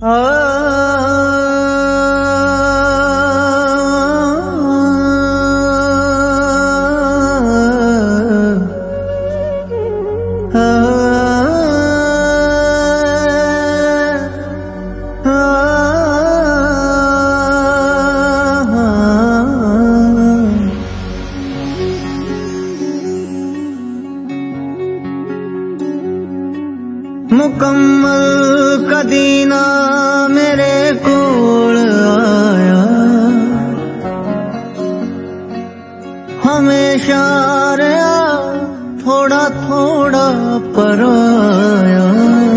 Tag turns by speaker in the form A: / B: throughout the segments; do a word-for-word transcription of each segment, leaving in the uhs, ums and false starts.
A: मुकम्मल कदी ना मेरे कोल आया, हमेशा रहा थोड़ा थोड़ा पराया।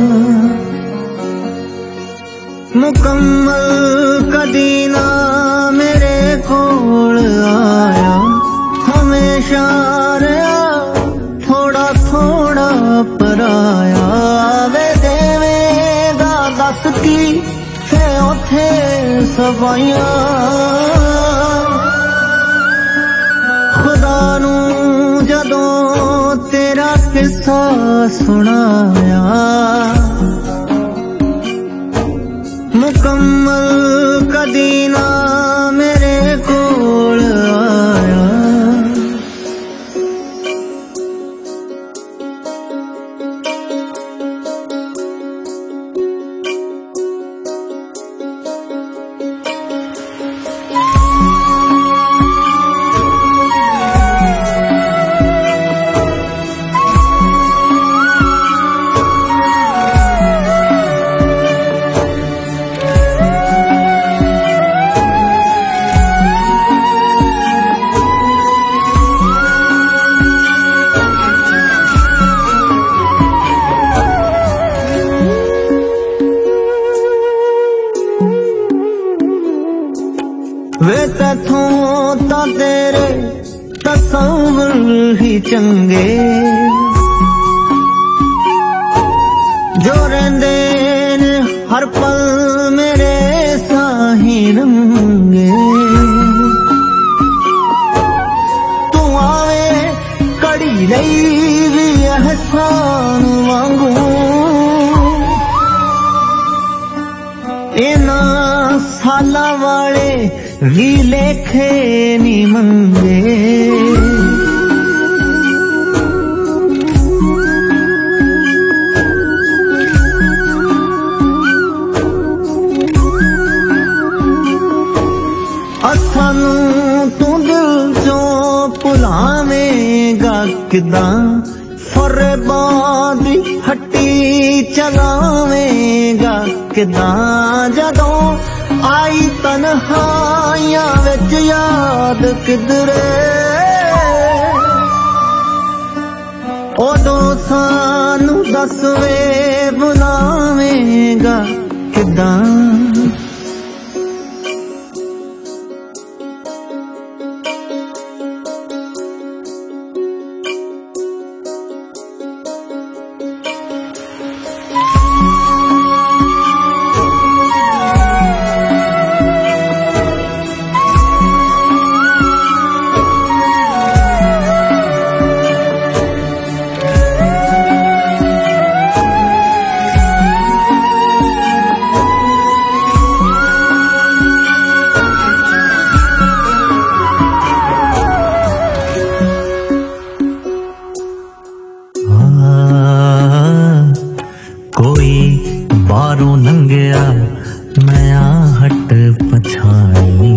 A: मुकम्मल कदी ना मेरे कोल आया, हमेशा रहा थोड़ा थोड़ा पराया। दस की थे उथे सफाइयां, खुदा नू जदों तेरा किस्सा सुनाया। मुकम्मल कदी ना मेरे कोल आया। वे तथों ता तेरे तसव्वुर ही चंगे, जो रहिंदे ने हर पल मेरे साही रंगे। तू आवे कड़ी लई भी एहसान वांगू, इना साला वाले भी लेखे नी मंगे। असानू तू दिल चों भुलावेगा किदां, फरेबां दी हट्टी चलावेगा किदां। जदों आई तन्हाइयां विच याद किधरे, उदों सानू दस वे बुलावेगा किदां। कोई बारों लंघिया मैं आहट पछाई,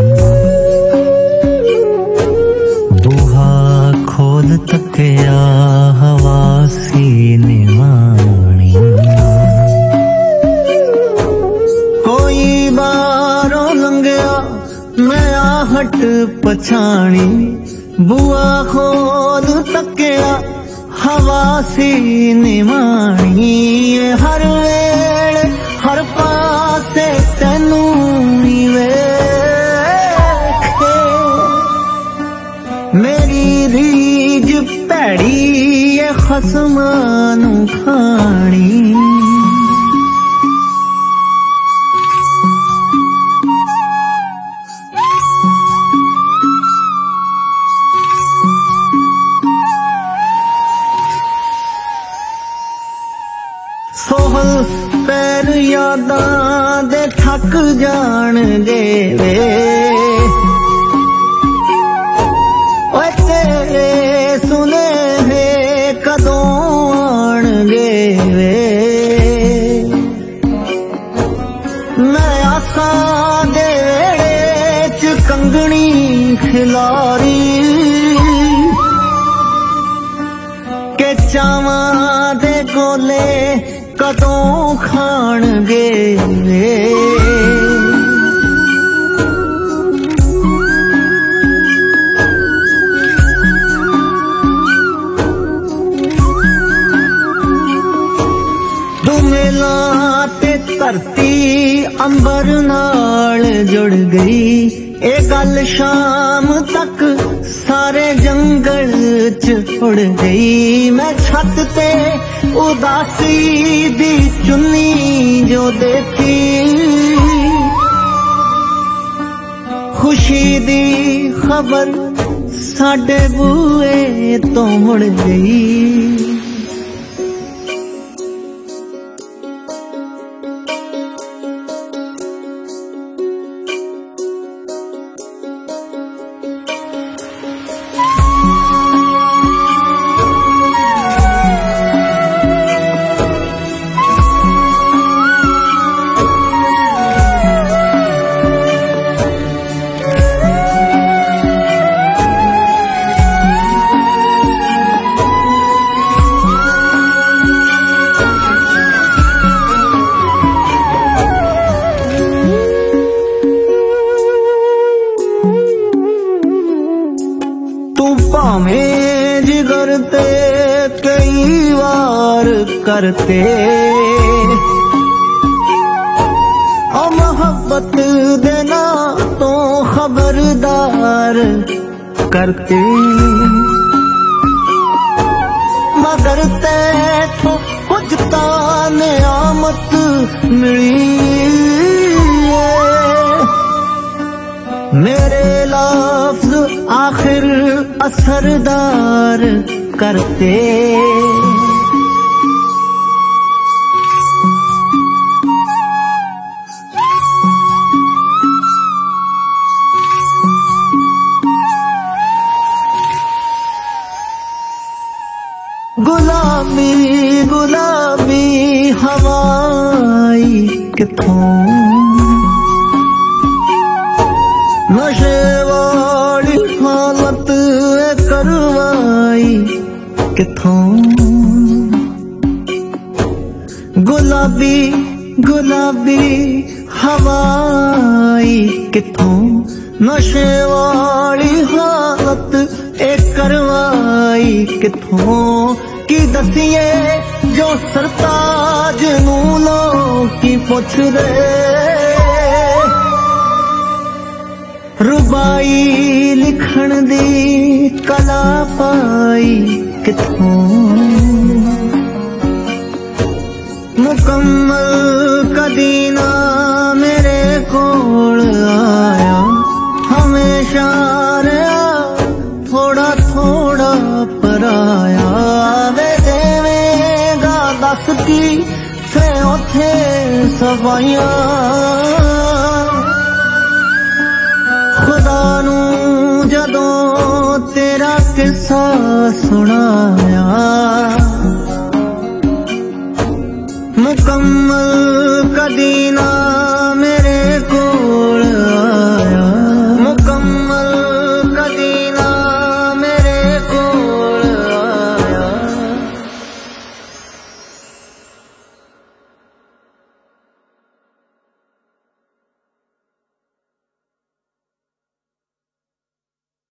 A: बूहा खोल तकिया हवा सीने वाणी। कोई बारों लंघिया मैं आहट पछाणी, बूहा खोल तकिया हवा सीने वाणी। हर वेले हर पासे तैनू नी वेखे, मेरी रीज भैड़ी ए खसमां नू खानी। कोहल पैर यादां दे थक जाणगे वे ओए तेरे सुनेहे कदों आणगे वे मैं आसां दे वेड़े च कंगनी खिलारी के चावां दे गोले कदों खाणगे वे दुमेला ते धरती अंबर नाल जुड़ गई ए गल शाम तक सारे जंगल च उड़ गई मैं छत ते उदासी दी चुन्नी जो देखी खुशी दी खबर साडे बूए तो मुड़ गई भावें जिगर ते कई वार करते ओ मोहब्बत देना तो खबरदार करते मगर तैथों कुछ तां नियामत मिली मेरे लफ्ज़ आखिर असरदार करते गुलाबी गुलाबी हवाई किथों नशे वाली हालत करवाई किथों गुलाबी गुलाबी हवाई किथों नशे वाली हालत ए करवाई किथों की दसिए जो सरताज नू लोकी पुछ दे रुबाई लिखण दी कला पाई किथों मुकम्मल कदी ना मेरे कोल आया हमेशा रहा थोड़ा थोड़ा पराया वे देवेगा दस की थे उथे सफाइयां खुदा नू जदों तेरा किस्सा सुनाया मुकम्मल कदी ना